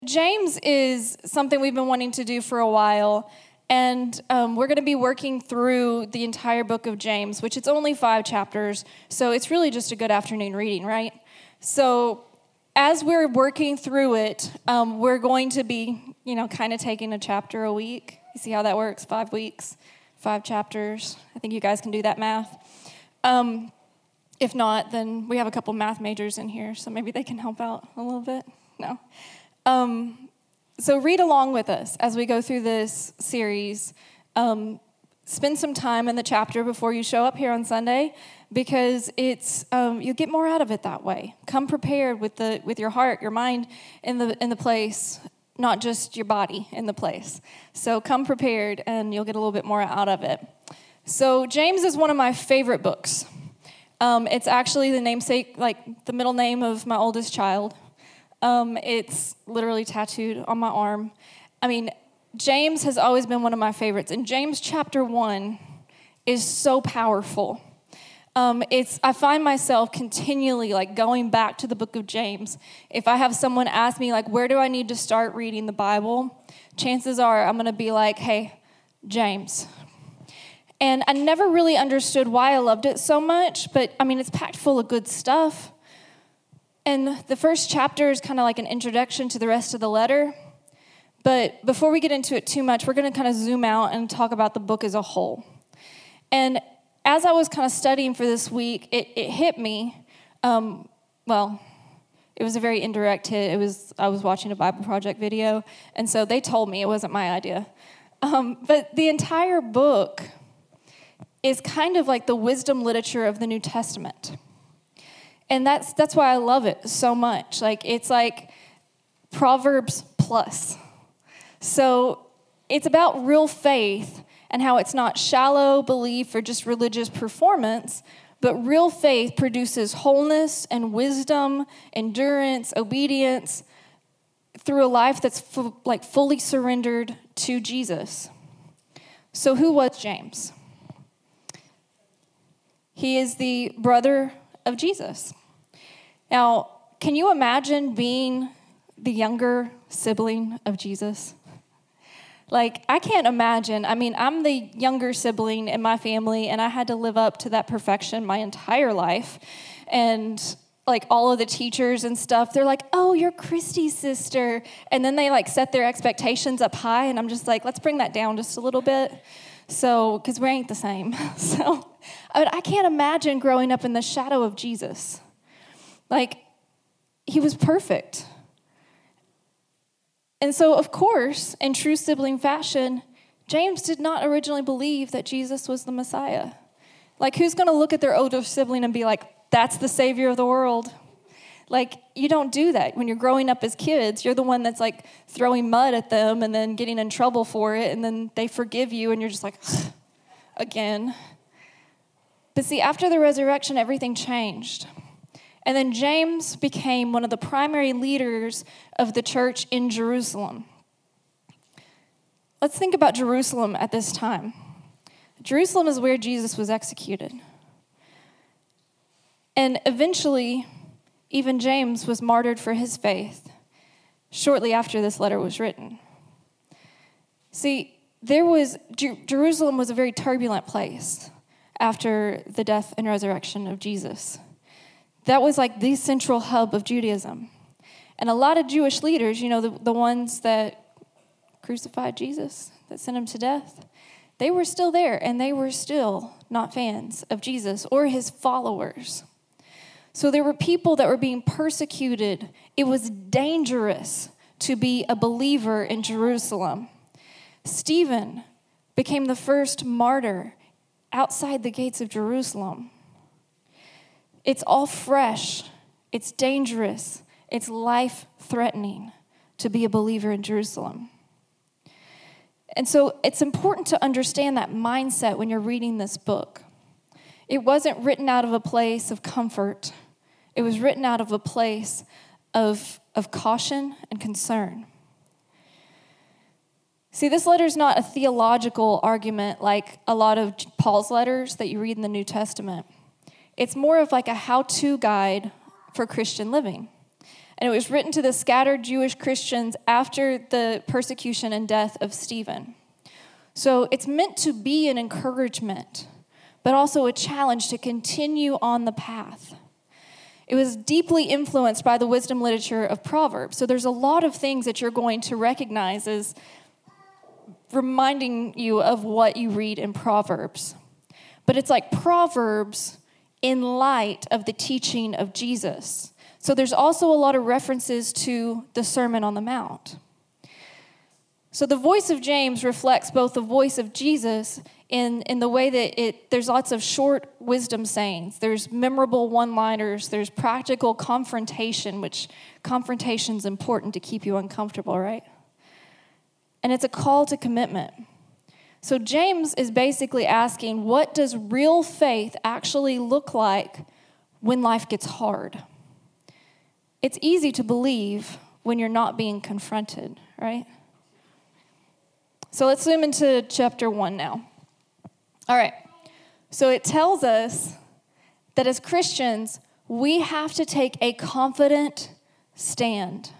James is something we've been wanting to do for a while, and we're going to be working through the entire book of James, which it's only 5 chapters, so it's really just a good afternoon reading, right? So as we're working through it, we're going to be, kind of taking a chapter a week. You see how that works? 5 weeks, 5 chapters. I think you guys can do that math. If not, then we have a couple math majors in here, so maybe they can help out a little bit. No. So read along with us as we go through this series. Spend some time in the chapter before you show up here on Sunday, because it's you get more out of it that way. Come prepared with your heart, your mind in the place, not just your body in the place. So come prepared, and you'll get a little bit more out of it. So James is one of my favorite books. It's actually the namesake, like the middle name of my oldest child. It's literally tattooed on my arm. James has always been one of my favorites. And James chapter 1 is so powerful. I find myself continually going back to the book of James. If I have someone ask me where do I need to start reading the Bible, chances are I'm going to be like, hey, James. And I never really understood why I loved it so much, but it's packed full of good stuff. And the first chapter is kind of like an introduction to the rest of the letter. But before we get into it too much, we're going to kind of zoom out and talk about the book as a whole. And as I was kind of studying for this week, it hit me. It was a very indirect hit. I was watching a Bible Project video, and so they told me, it wasn't my idea. But the entire book is kind of like the wisdom literature of the New Testament. And that's why I love it so much. It's like Proverbs plus. So it's about real faith and how it's not shallow belief or just religious performance, but real faith produces wholeness and wisdom, endurance, obedience through a life that's fully surrendered to Jesus. So who was James? He is the brother of Jesus. Now, can you imagine being the younger sibling of Jesus? I can't imagine. I'm the younger sibling in my family, and I had to live up to that perfection my entire life. And all of the teachers and stuff, they're like, oh, you're Christy's sister. And then they set their expectations up high, and I'm just like, let's bring that down just a little bit. So, because we ain't the same. So, I can't imagine growing up in the shadow of Jesus. He was perfect. And so, of course, in true sibling fashion, James did not originally believe that Jesus was the Messiah. Who's going to look at their older sibling and be like, that's the Savior of the world? You don't do that. When you're growing up as kids, you're the one that's throwing mud at them and then getting in trouble for it, and then they forgive you, and you're just like, again. But see, after the resurrection, everything changed. And then James became one of the primary leaders of the church in Jerusalem. Let's think about Jerusalem at this time. Jerusalem is where Jesus was executed. And eventually, even James was martyred for his faith shortly after this letter was written. See, Jerusalem was a very turbulent place after the death and resurrection of Jesus. That was the central hub of Judaism. And a lot of Jewish leaders, the ones that crucified Jesus, that sent him to death, they were still there, and they were still not fans of Jesus or his followers. So there were people that were being persecuted. It was dangerous to be a believer in Jerusalem. Stephen became the first martyr outside the gates of Jerusalem. It's all fresh. It's dangerous. It's life-threatening to be a believer in Jerusalem. And so it's important to understand that mindset when you're reading this book. It wasn't written out of a place of comfort. It was written out of a place of caution and concern. See, this letter is not a theological argument like a lot of Paul's letters that you read in the New Testament. It's more of a how-to guide for Christian living. And it was written to the scattered Jewish Christians after the persecution and death of Stephen. So it's meant to be an encouragement, but also a challenge to continue on the path. It was deeply influenced by the wisdom literature of Proverbs. So there's a lot of things that you're going to recognize as reminding you of what you read in Proverbs. But it's like Proverbs in light of the teaching of Jesus. So there's also a lot of references to the Sermon on the Mount. So the voice of James reflects both the voice of Jesus in the way that there's lots of short wisdom sayings. There's memorable one-liners. There's practical confrontation, which confrontation's important to keep you uncomfortable, right? And it's a call to commitment. So James is basically asking, what does real faith actually look like when life gets hard? It's easy to believe when you're not being confronted, right? So let's zoom into chapter 1 now. All right. So it tells us that as Christians, we have to take a confident stand.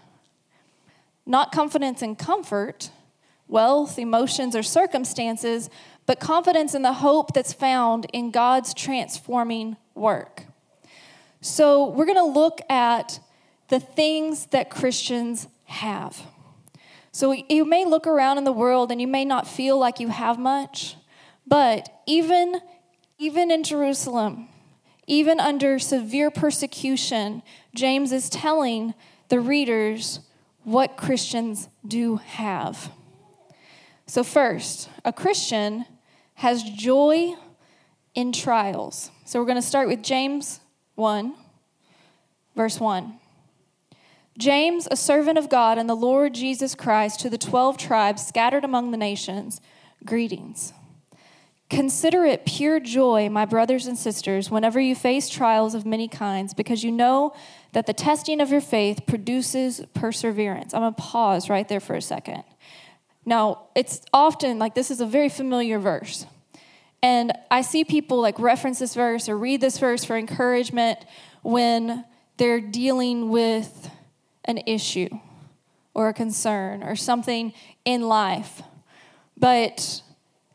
Not confidence in comfort, wealth, emotions, or circumstances, but confidence in the hope that's found in God's transforming work. So we're going to look at the things that Christians have. So you may look around in the world and you may not feel like you have much, but even in Jerusalem, even under severe persecution, James is telling the readers what Christians do have. So first, a Christian has joy in trials. So we're going to start with James 1, verse 1. James, a servant of God and the Lord Jesus Christ, to the 12 tribes scattered among the nations, greetings. Consider it pure joy, my brothers and sisters, whenever you face trials of many kinds, because you know that the testing of your faith produces perseverance. I'm going to pause right there for a second. Now, it's often like this is a very familiar verse. And I see people like reference this verse or read this verse for encouragement when they're dealing with an issue or a concern or something in life. But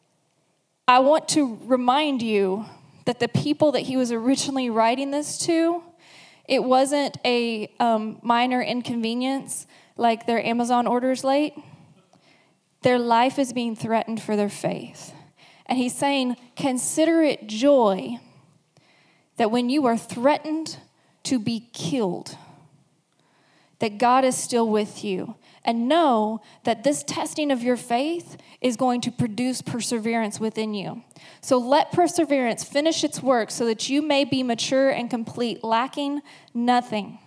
I want to remind you that the people that he was originally writing this to, it wasn't a minor inconvenience like their Amazon orders late. Their life is being threatened for their faith. And he's saying, consider it joy that when you are threatened to be killed, that God is still with you. And know that this testing of your faith is going to produce perseverance within you. So let perseverance finish its work so that you may be mature and complete, lacking nothing.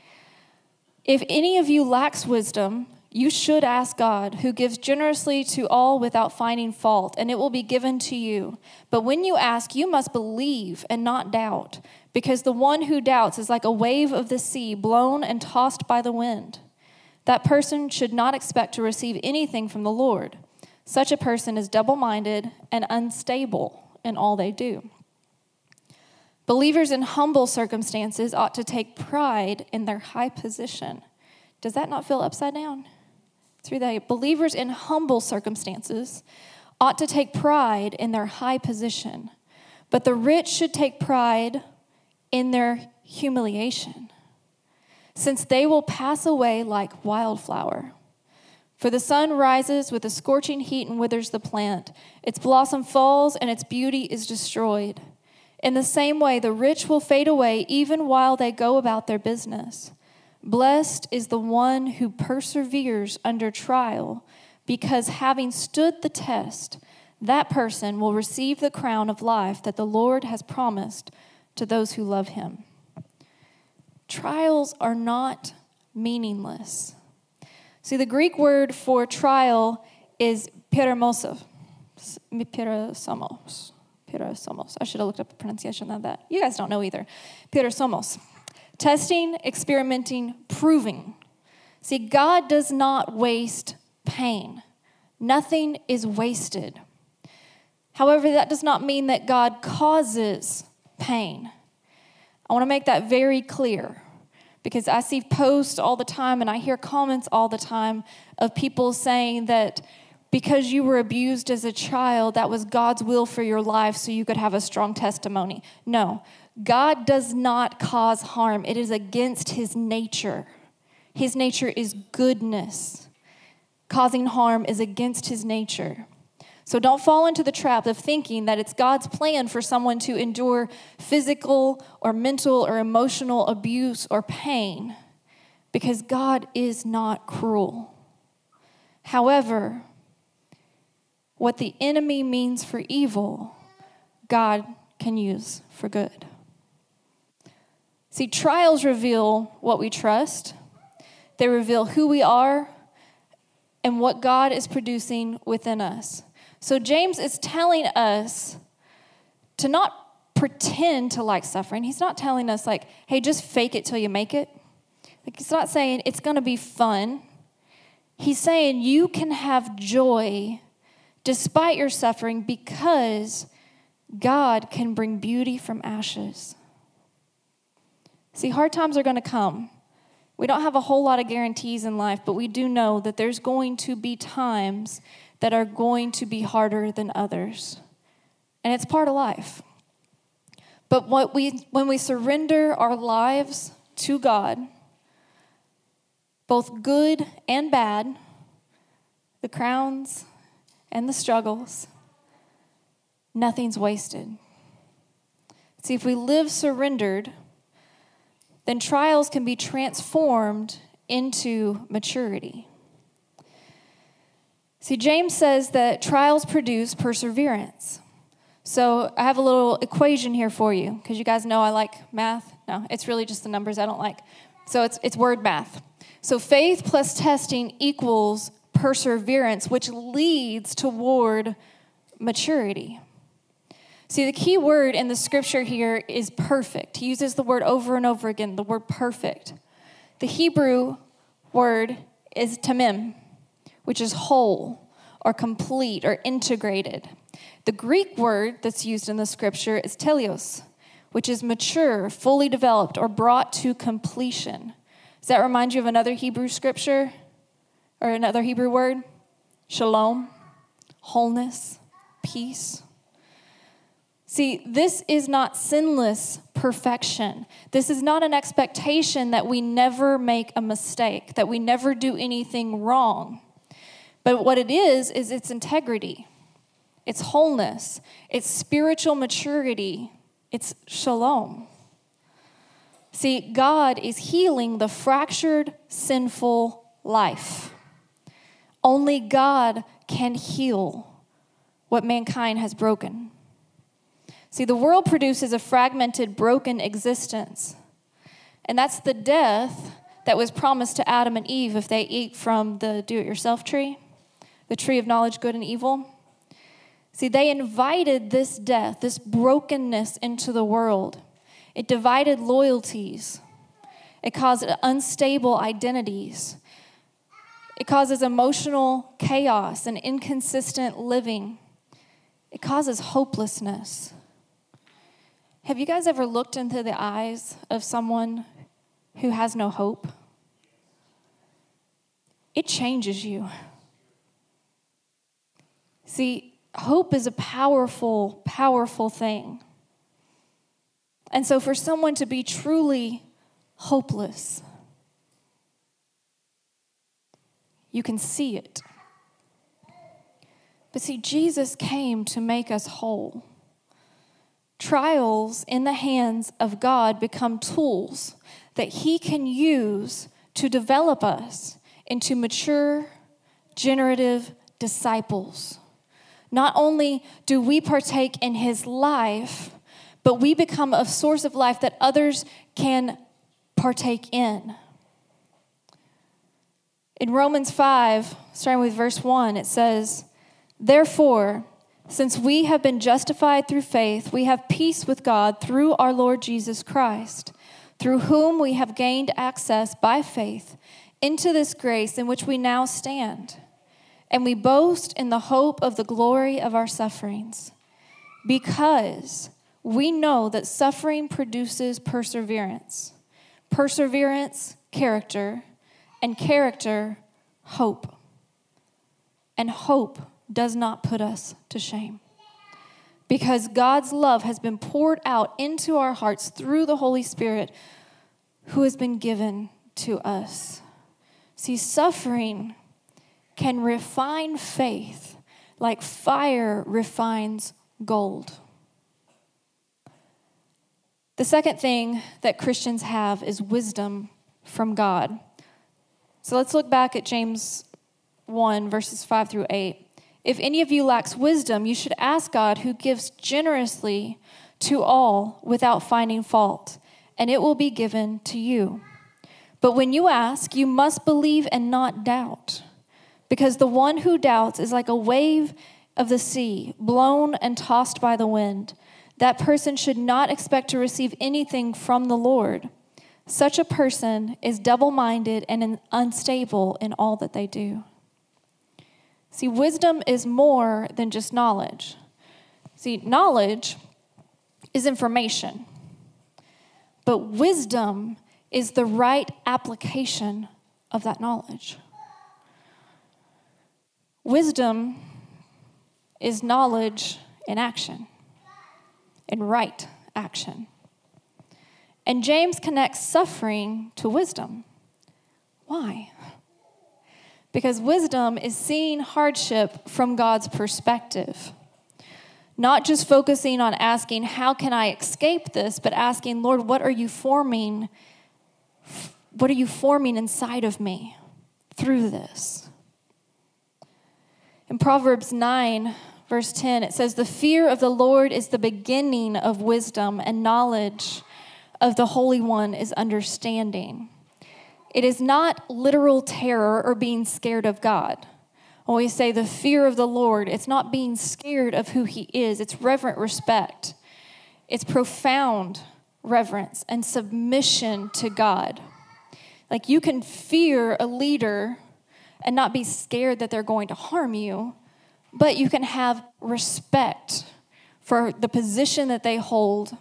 If any of you lacks wisdom, you should ask God, who gives generously to all without finding fault, and it will be given to you. But when you ask, you must believe and not doubt, because the one who doubts is like a wave of the sea, blown and tossed by the wind. That person should not expect to receive anything from the Lord. Such a person is double-minded and unstable in all they do. Believers in humble circumstances ought to take pride in their high position. Does that not feel upside down? Through that, believers in humble circumstances ought to take pride in their high position, but the rich should take pride in their humiliation, since they will pass away like wildflower. For the sun rises with a scorching heat and withers the plant. Its blossom falls and its beauty is destroyed. In the same way, the rich will fade away even while they go about their business. Blessed is the one who perseveres under trial, because having stood the test, that person will receive the crown of life that the Lord has promised to those who love him. Trials are not meaningless. See, the Greek word for trial is peirasmos. I should have looked up the pronunciation of that. You guys don't know either. Peirasmos. Testing, experimenting, proving. See, God does not waste pain. Nothing is wasted. However, that does not mean that God causes pain. I want to make that very clear, Because I see posts all the time and I hear comments all the time of people saying that because you were abused as a child, that was God's will for your life so you could have a strong testimony. No, God does not cause harm. It is against his nature. His nature is goodness. Causing harm is against his nature. So don't fall into the trap of thinking that it's God's plan for someone to endure physical or mental or emotional abuse or pain, because God is not cruel. However, what the enemy means for evil, God can use for good. See, trials reveal what we trust. They reveal who we are and what God is producing within us. So James is telling us to not pretend to like suffering. He's not telling us like, hey, just fake it till you make it. Like, he's not saying it's going to be fun. He's saying you can have joy despite your suffering because God can bring beauty from ashes. See, hard times are going to come. We don't have a whole lot of guarantees in life, but we do know that there's going to be times that are going to be harder than others. And it's part of life. But when we surrender our lives to God, both good and bad, the crowns and the struggles, nothing's wasted. See, if we live surrendered, then trials can be transformed into maturity. See, James says that trials produce perseverance. So I have a little equation here for you, because you guys know I like math. No, it's really just the numbers I don't like. So it's word math. So faith plus testing equals perseverance, which leads toward maturity. See, the key word in the scripture here is perfect. He uses the word over and over again, the word perfect. The Hebrew word is tamim, which is whole or complete or integrated. The Greek word that's used in the scripture is teleos, which is mature, fully developed, or brought to completion. Does that remind you of another Hebrew scripture or another Hebrew word? Shalom, wholeness, peace. See, this is not sinless perfection. This is not an expectation that we never make a mistake, that we never do anything wrong. But what it is its integrity, its wholeness, its spiritual maturity, it's shalom. See, God is healing the fractured, sinful life. Only God can heal what mankind has broken. See, the world produces a fragmented, broken existence. And that's the death that was promised to Adam and Eve if they eat from the do-it-yourself tree, the tree of knowledge, good and evil. See, they invited this death, this brokenness into the world. It divided loyalties. It caused unstable identities. It causes emotional chaos and inconsistent living. It causes hopelessness. Have you guys ever looked into the eyes of someone who has no hope? It changes you. See, hope is a powerful, powerful thing. And so for someone to be truly hopeless, you can see it. But see, Jesus came to make us whole. Trials in the hands of God become tools that He can use to develop us into mature, generative disciples. Not only do we partake in His life, but we become a source of life that others can partake in. In Romans 5, starting with verse 1, it says, "Therefore, since we have been justified through faith, we have peace with God through our Lord Jesus Christ, through whom we have gained access by faith into this grace in which we now stand. And we boast in the hope of the glory of our sufferings, because we know that suffering produces perseverance. perseverance, character, and character, hope. And hope does not put us to shame, because God's love has been poured out into our hearts through the Holy Spirit who has been given to us. See, suffering can refine faith like fire refines gold. The second thing that Christians have is wisdom from God. So let's look back at James 1, verses 5 through 8. If any of you lacks wisdom, you should ask God, who gives generously to all without finding fault, and it will be given to you. But when you ask, you must believe and not doubt, because the one who doubts is like a wave of the sea, blown and tossed by the wind. That person should not expect to receive anything from the Lord. Such a person is double-minded and unstable in all that they do. See, wisdom is more than just knowledge. See, knowledge is information, but wisdom is the right application of that knowledge. Wisdom is knowledge in action, in right action. And James connects suffering to wisdom. Why? Because wisdom is seeing hardship from God's perspective. Not just focusing on asking, how can I escape this, but asking, Lord, what are you forming? What are you forming inside of me through this? In Proverbs 9, verse 10, it says, the fear of the Lord is the beginning of wisdom, and knowledge of the Holy One is understanding. It is not literal terror or being scared of God. When we say the fear of the Lord, it's not being scared of who he is. It's reverent respect. It's profound reverence and submission to God. Like, you can fear a leader and not be scared that they're going to harm you, but you can have respect for the position that they hold.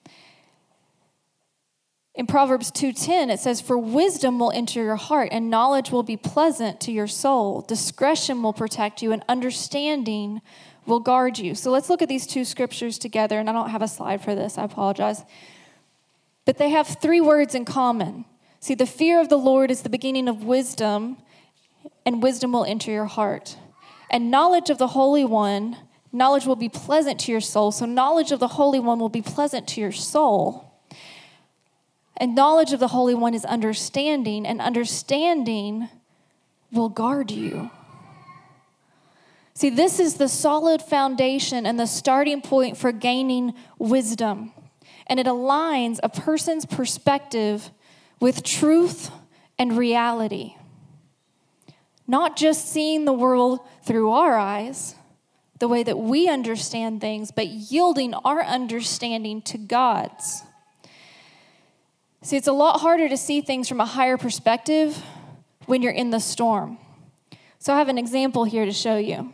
In Proverbs 2:10, it says, for wisdom will enter your heart, and knowledge will be pleasant to your soul. Discretion will protect you, and understanding will guard you. So let's look at these two scriptures together, and I don't have a slide for this, I apologize. But they have three words in common. See, the fear of the Lord is the beginning of wisdom, and wisdom will enter your heart. And knowledge of the Holy One, knowledge will be pleasant to your soul. So knowledge of the Holy One will be pleasant to your soul. And knowledge of the Holy One is understanding, and understanding will guard you. See, this is the solid foundation and the starting point for gaining wisdom. And it aligns a person's perspective with truth and reality. Not just seeing the world through our eyes, the way that we understand things, but yielding our understanding to God's. See, it's a lot harder to see things from a higher perspective when you're in the storm. So I have an example here to show you.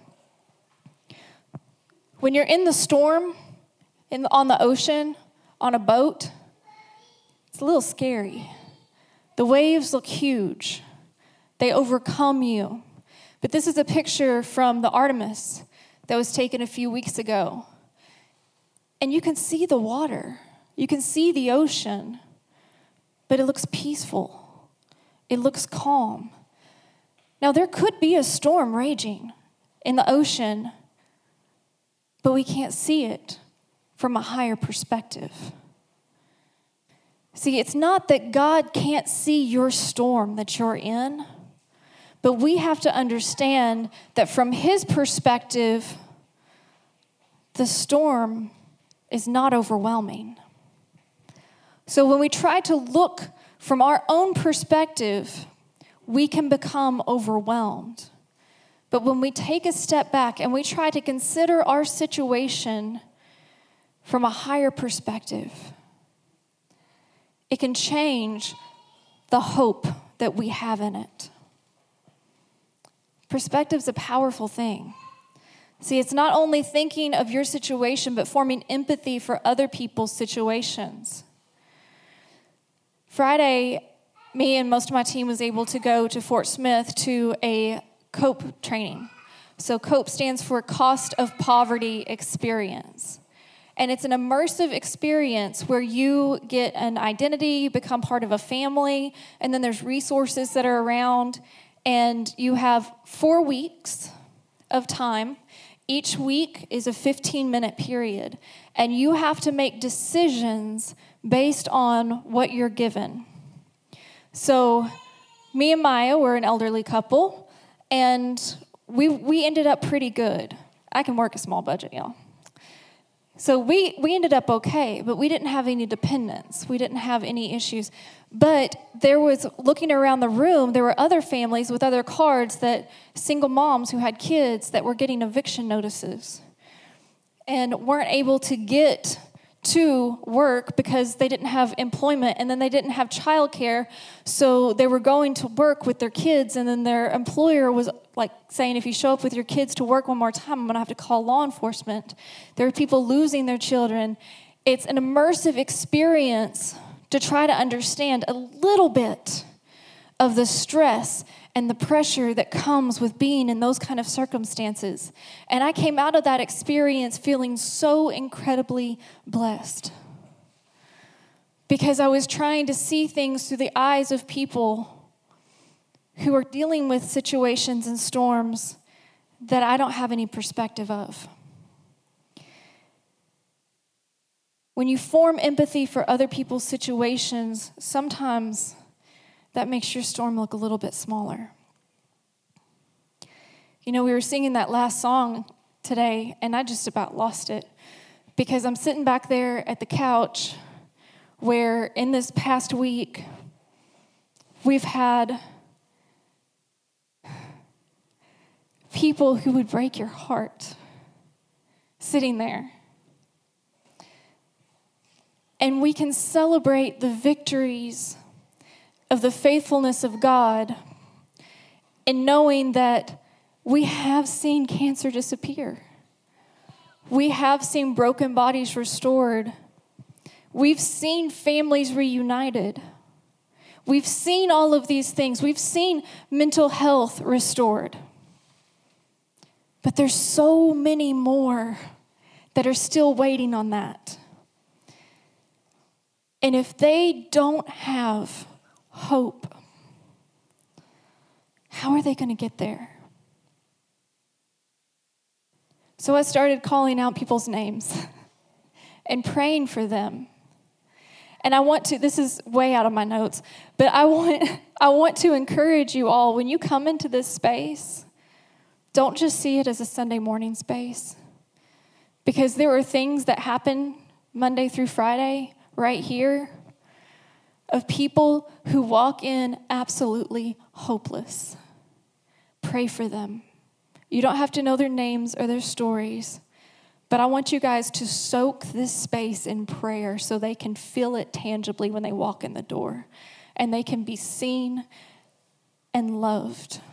When you're in the storm, on the ocean, on a boat, it's a little scary. The waves look huge. They overcome you. But this is a picture from the Artemis that was taken a few weeks ago. And you can see the water. You can see the ocean. But it looks peaceful. It looks calm. Now, there could be a storm raging in the ocean, but we can't see it from a higher perspective. See, it's not that God can't see your storm that you're in, but we have to understand that from his perspective, the storm is not overwhelming. So when we try to look from our own perspective, we can become overwhelmed. But when we take a step back and we try to consider our situation from a higher perspective, it can change the hope that we have in it. Perspective's a powerful thing. See, it's not only thinking of your situation, but forming empathy for other people's situations. Friday, me and most of my team was able to go to Fort Smith to a COPE training. So COPE stands for Cost of Poverty Experience. And it's an immersive experience where you get an identity, you become part of a family, and then there's resources that are around. And you have 4 weeks of time. Each week is a 15-minute period. And you have to make decisions based on what you're given. So me and Maya were an elderly couple, and we ended up pretty good. I can work a small budget, y'all. So we ended up okay, but we didn't have any dependents. We didn't have any issues. But there was, looking around the room, there were other families with other cards, that single moms who had kids that were getting eviction notices and weren't able to get to work because they didn't have employment, and then they didn't have childcare, so they were going to work with their kids, and then their employer was like saying, if you show up with your kids to work one more time, I'm going to have to call law enforcement. There are people losing their children. It's an immersive experience to try to understand a little bit of the stress and the pressure that comes with being in those kind of circumstances. And I came out of that experience feeling so incredibly blessed, because I was trying to see things through the eyes of people who are dealing with situations and storms that I don't have any perspective of. When you form empathy for other people's situations, sometimes that makes your storm look a little bit smaller. You know, we were singing that last song today, and I just about lost it, because I'm sitting back there at the couch where in this past week, we've had people who would break your heart sitting there. And we can celebrate the victories of the faithfulness of God in knowing that we have seen cancer disappear. We have seen broken bodies restored. We've seen families reunited. We've seen all of these things. We've seen mental health restored. But there's so many more that are still waiting on that. And if they don't have hope, how are they going to get there? So I started calling out people's names and praying for them. And I want to, this is way out of my notes, but I want to encourage you all, when you come into this space, don't just see it as a Sunday morning space, because there are things that happen Monday through Friday right here of people who walk in absolutely hopeless. Pray for them. You don't have to know their names or their stories, but I want you guys to soak this space in prayer so they can feel it tangibly when they walk in the door, and they can be seen and loved.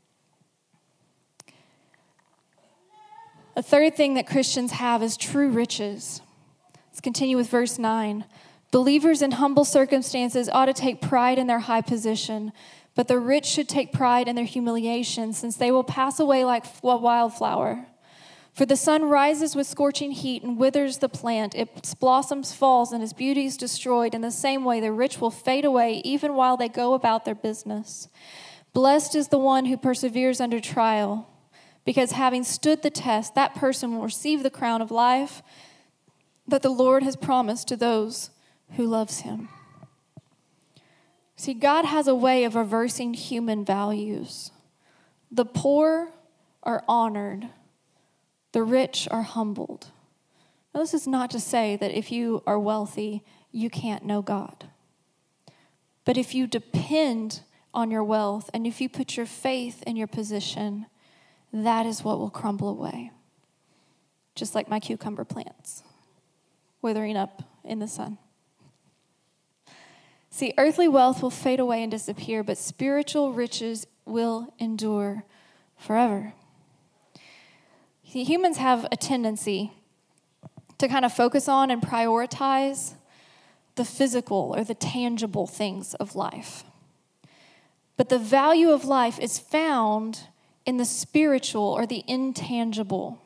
A third thing that Christians have is true riches. Let's continue with verse 9. Believers in humble circumstances ought to take pride in their high position, but the rich should take pride in their humiliation, since they will pass away like a wildflower. For the sun rises with scorching heat and withers the plant. Its blossoms falls and its beauty is destroyed. In the same way, the rich will fade away even while they go about their business. Blessed is the one who perseveres under trial, because having stood the test, that person will receive the crown of life that the Lord has promised to those who loves him. See, God has a way of reversing human values. The poor are honored. The rich are humbled. Now, this is not to say that if you are wealthy, you can't know God. But if you depend on your wealth and if you put your faith in your position, that is what will crumble away. Just like my cucumber plants, withering up in the sun. See, earthly wealth will fade away and disappear, but spiritual riches will endure forever. See, humans have a tendency to kind of focus on and prioritize the physical or the tangible things of life. But the value of life is found in the spiritual or the intangible.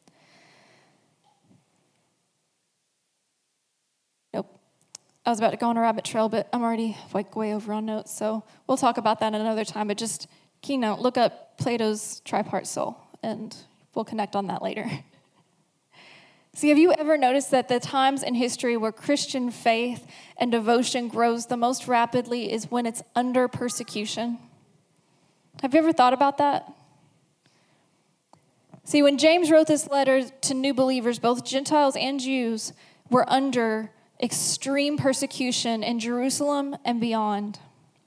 Nope. I was about to go on a rabbit trail, but I'm already way over on notes, so we'll talk about that another time. But just keynote, look up Plato's tripart soul, and we'll connect on that later. See, have you ever noticed that the times in history where Christian faith and devotion grows the most rapidly is when it's under persecution? Have you ever thought about that? See, when James wrote this letter to new believers, both Gentiles and Jews were under extreme persecution in Jerusalem and beyond.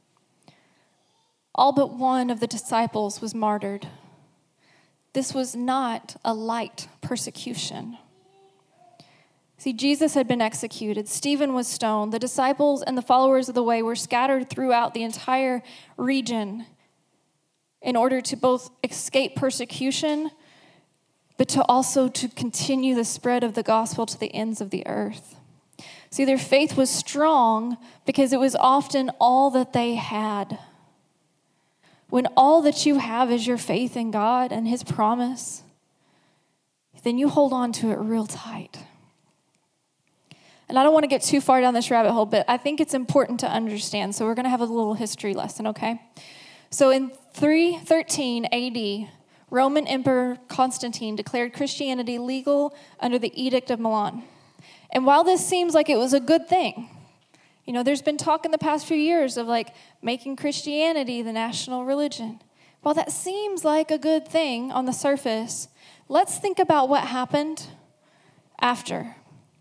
All but one of the disciples was martyred. This was not a light persecution. See, Jesus had been executed. Stephen was stoned. The disciples and the followers of the way were scattered throughout the entire region in order to both escape persecution, but to also to continue the spread of the gospel to the ends of the earth. See, their faith was strong because it was often all that they had. When all that you have is your faith in God and His promise, then you hold on to it real tight. And I don't want to get too far down this rabbit hole, but I think it's important to understand. So we're going to have a little history lesson, okay? So in 313 AD, Roman Emperor Constantine declared Christianity legal under the Edict of Milan. And while this seems like it was a good thing, you know, there's been talk in the past few years of like making Christianity the national religion. While that seems like a good thing on the surface, let's think about what happened after.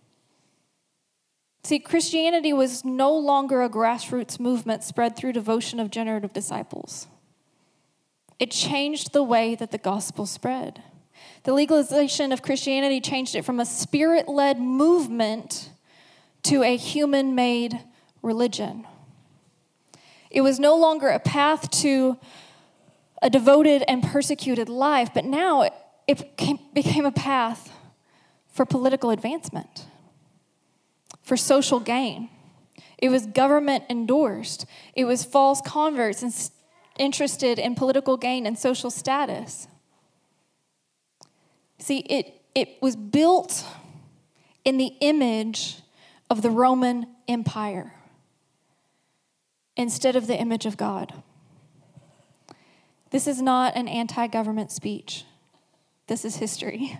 See, Christianity was no longer a grassroots movement spread through devotion of generative disciples. It changed the way that the gospel spread. The legalization of Christianity changed it from a spirit-led movement to a human-made religion. It was no longer a path to a devoted and persecuted life, but now it became a path for political advancement, for social gain. It was government endorsed. It was false converts and interested in political gain and social status. See, it was built in the image of the Roman Empire instead of the image of God. This is not an anti-government speech. This is history.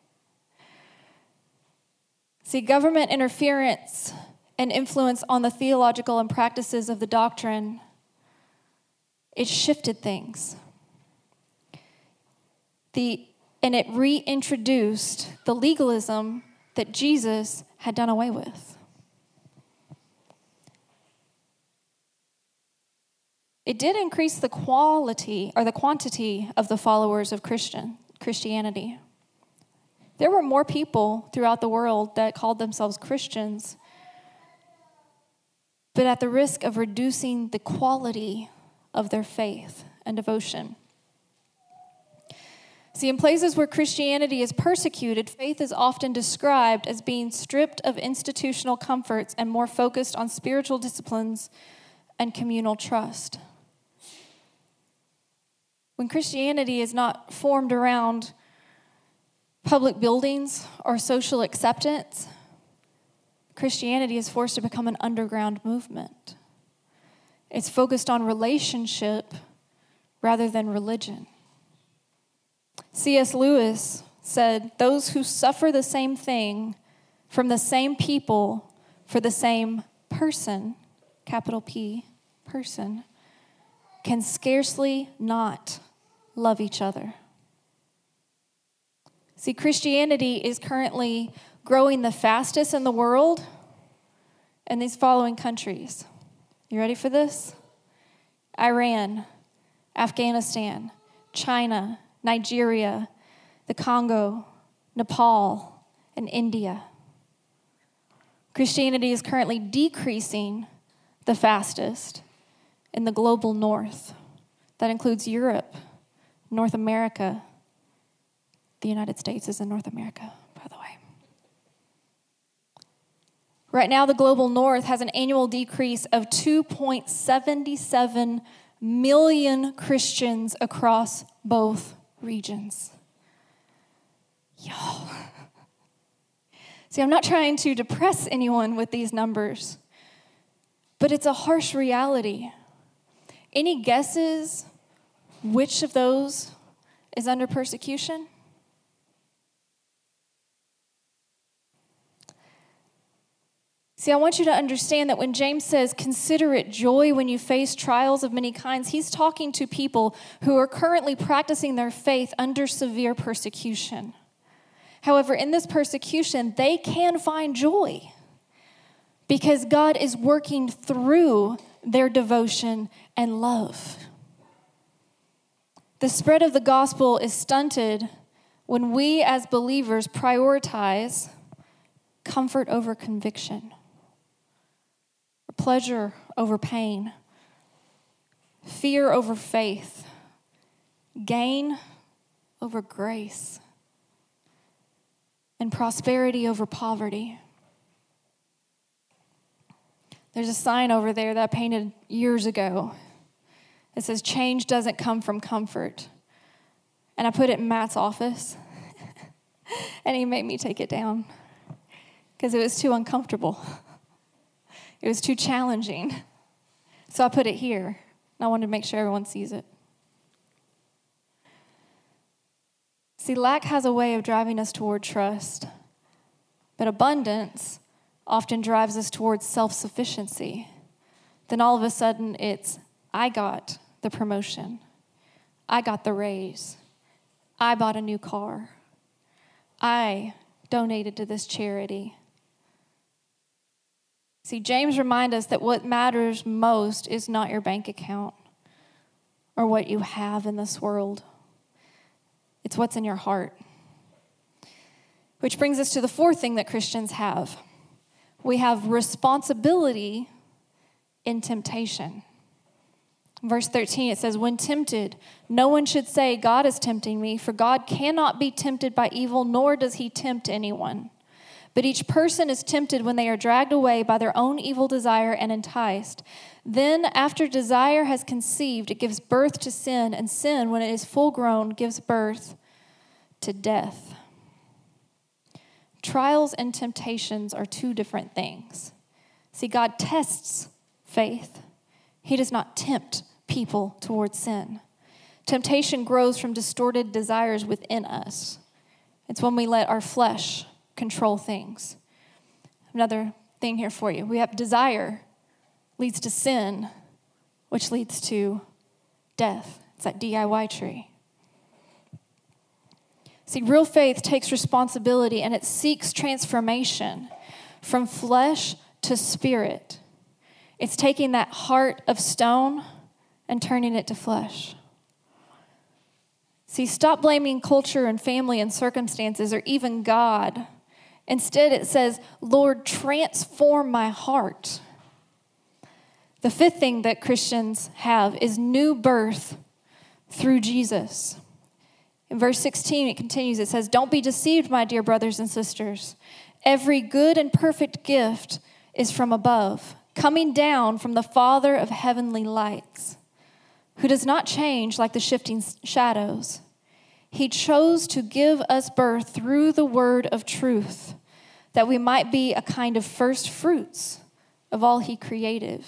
See, government interference and influence on the theological and practices of the doctrine, it shifted things. And it reintroduced the legalism that Jesus had done away with. It did increase the quality or the quantity of the followers of Christianity. There were more people throughout the world that called themselves Christians, but at the risk of reducing the quality of their faith and devotion. See, in places where Christianity is persecuted, faith is often described as being stripped of institutional comforts and more focused on spiritual disciplines and communal trust. When Christianity is not formed around public buildings or social acceptance, Christianity is forced to become an underground movement. It's focused on relationship rather than religion. C.S. Lewis said, "Those who suffer the same thing from the same people for the same person," capital P, person, "can scarcely not love each other." See, Christianity is currently growing the fastest in the world in these following countries. You ready for this? Iran, Afghanistan, China, Nigeria, the Congo, Nepal, and India. Christianity is currently decreasing the fastest in the global north. That includes Europe, North America. The United States is in North America, by the way. Right now, the global north has an annual decrease of 2.77 million Christians across both regions. Y'all. See, I'm not trying to depress anyone with these numbers, but it's a harsh reality. Any guesses which of those is under persecution? See, I want you to understand that when James says, consider it joy when you face trials of many kinds, he's talking to people who are currently practicing their faith under severe persecution. However, in this persecution, they can find joy because God is working through their devotion and love. The spread of the gospel is stunted when we as believers prioritize comfort over conviction, pleasure over pain, fear over faith, gain over grace, and prosperity over poverty. There's a sign over there that I painted years ago. It says, change doesn't come from comfort. And I put it in Matt's office, and he made me take it down because it was too uncomfortable. It was too challenging. So I put it here, and I wanted to make sure everyone sees it. See, lack has a way of driving us toward trust, but abundance often drives us towards self-sufficiency. Then all of a sudden it's, I got the promotion. I got the raise. I bought a new car. I donated to this charity. See, James reminds us that what matters most is not your bank account or what you have in this world. It's what's in your heart. Which brings us to the fourth thing that Christians have. We have responsibility in temptation. Verse 13, it says, when tempted, no one should say, God is tempting me, for God cannot be tempted by evil, nor does he tempt anyone. But each person is tempted when they are dragged away by their own evil desire and enticed. Then, after desire has conceived, it gives birth to sin, and sin, when it is full grown, gives birth to death. Trials and temptations are two different things. See, God tests faith. He does not tempt people towards sin. Temptation grows from distorted desires within us. It's when we let our flesh control things. Another thing here for you. We have desire leads to sin, which leads to death. It's that DIY tree. See, real faith takes responsibility and it seeks transformation from flesh to spirit. It's taking that heart of stone and turning it to flesh. See, stop blaming culture and family and circumstances or even God. Instead, it says, Lord, transform my heart. The fifth thing that Christians have is new birth through Jesus. In verse 16, it continues. It says, don't be deceived, my dear brothers and sisters. Every good and perfect gift is from above, coming down from the Father of heavenly lights, who does not change like the shifting shadows. He chose to give us birth through the word of truth, that we might be a kind of first fruits of all he created.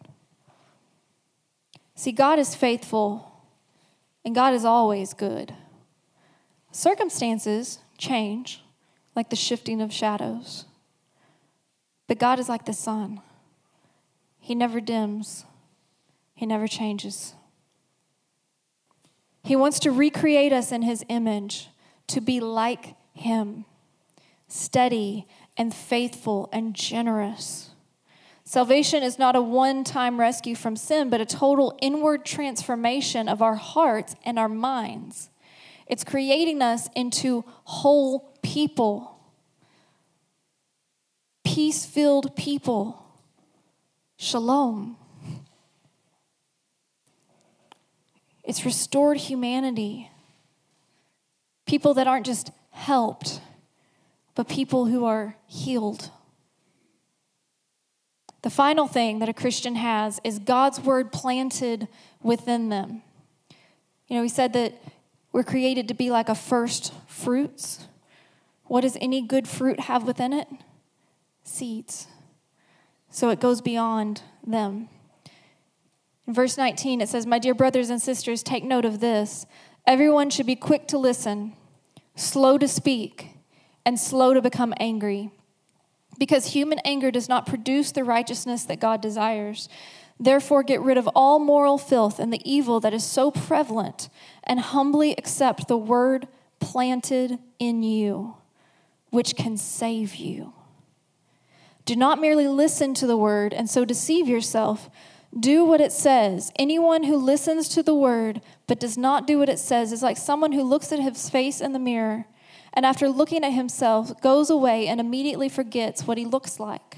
See, God is faithful, and God is always good. Circumstances change like the shifting of shadows, but God is like the sun. He never dims. He never changes. He wants to recreate us in his image, to be like him, steady and faithful and generous. Salvation is not a one-time rescue from sin, but a total inward transformation of our hearts and our minds. It's creating us into whole people, peace-filled people. Shalom. It's restored humanity. People that aren't just helped, but people who are healed. The final thing that a Christian has is God's word planted within them. You know, he said that we're created to be like a first fruits. What does any good fruit have within it? Seeds. So it goes beyond them. In verse 19, it says, "My dear brothers and sisters, take note of this. Everyone should be quick to listen, slow to speak, and slow to become angry. Because human anger does not produce the righteousness that God desires. Therefore, get rid of all moral filth and the evil that is so prevalent, and humbly accept the word planted in you, which can save you. Do not merely listen to the word and so deceive yourself. Do what it says. Anyone who listens to the word but does not do what it says is like someone who looks at his face in the mirror and after looking at himself goes away and immediately forgets what he looks like.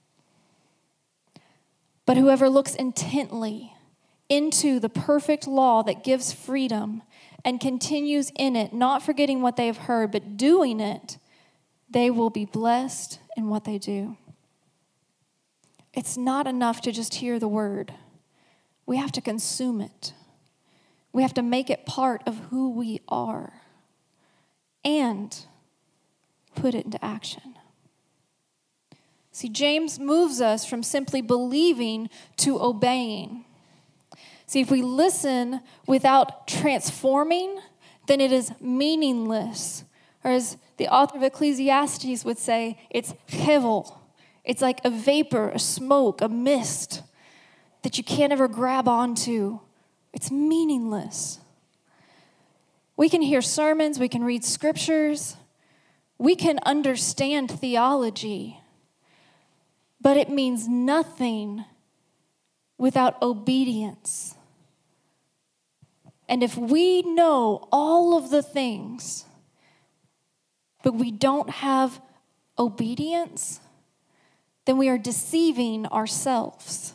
But whoever looks intently into the perfect law that gives freedom and continues in it, not forgetting what they have heard, but doing it, they will be blessed in what they do." It's not enough to just hear the word. We have to consume it. We have to make it part of who we are and put it into action. See, James moves us from simply believing to obeying. See, if we listen without transforming, then it is meaningless. Or as the author of Ecclesiastes would say, it's hevel. It's like a vapor, a smoke, a mist that you can't ever grab onto. It's meaningless. We can hear sermons, we can read scriptures, we can understand theology, but it means nothing without obedience. And if we know all of the things, but we don't have obedience, then we are deceiving ourselves.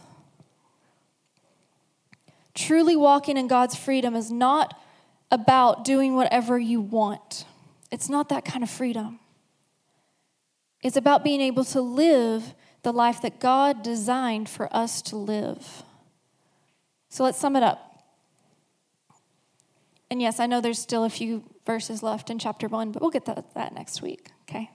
Truly walking in God's freedom is not about doing whatever you want. It's not that kind of freedom. It's about being able to live the life that God designed for us to live. So let's sum it up. And yes, I know there's still a few verses left in chapter 1, but we'll get to that next week, okay?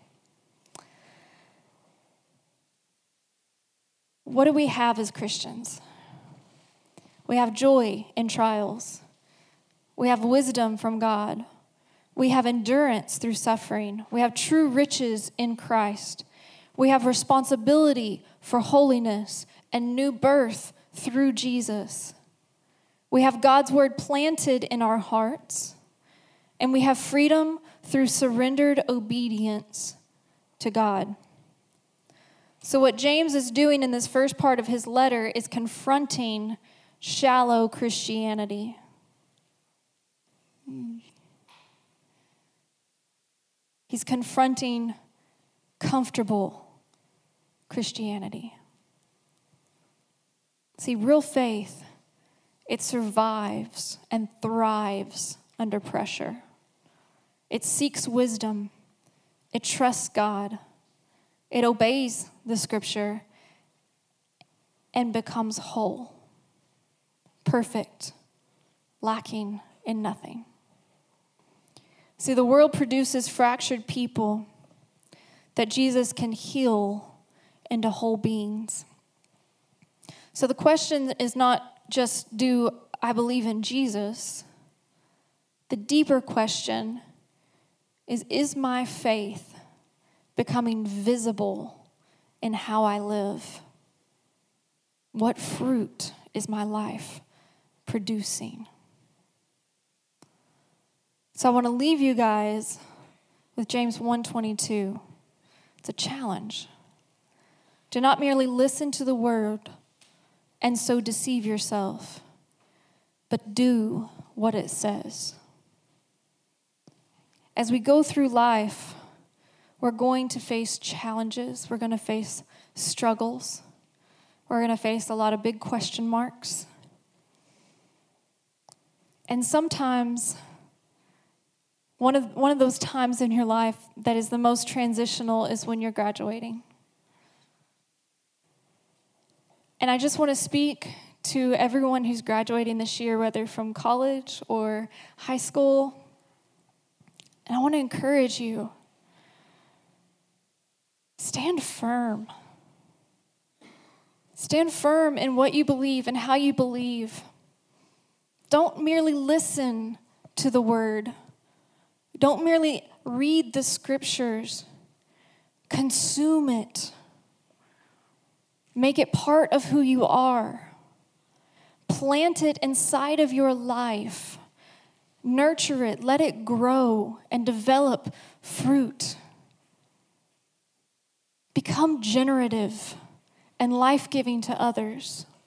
What do we have as Christians? We have joy in trials. We have wisdom from God. We have endurance through suffering. We have true riches in Christ. We have responsibility for holiness and new birth through Jesus. We have God's word planted in our hearts. And we have freedom through surrendered obedience to God. So what James is doing in this first part of his letter is confronting shallow Christianity. He's confronting comfortable Christianity. See, real faith, it survives and thrives under pressure. It seeks wisdom. It trusts God. It obeys the scripture and becomes whole, perfect, lacking in nothing. See, the world produces fractured people that Jesus can heal into whole beings. So the question is not just, do I believe in Jesus? The deeper question is my faith becoming visible in how I live? What fruit is my life producing? So I want to leave you guys with James 1:22. It's a challenge. Do not merely listen to the word and so deceive yourself, but do what it says. As we go through life, we're going to face challenges. We're going to face struggles. We're going to face a lot of big question marks. And sometimes, one of those times in your life that is the most transitional is when you're graduating. And I just want to speak to everyone who's graduating this year, whether from college or high school. And I want to encourage you, stand firm. Stand firm in what you believe and how you believe. Don't merely listen to the word. Don't merely read the scriptures. Consume it. Make it part of who you are. Plant it inside of your life. Nurture it. Let it grow and develop fruit. Become generative and life-giving to others.